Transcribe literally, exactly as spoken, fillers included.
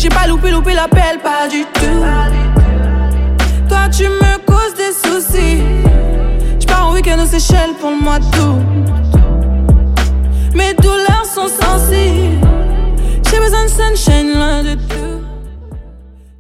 J'ai pas loupé, loupé l'appel, pas du tout. Toi tu me causes des soucis. J'pars en week-end aux Seychelles pour le mois d'août. Mes douleurs sont sensibles. J'ai besoin de sunshine loin de tout.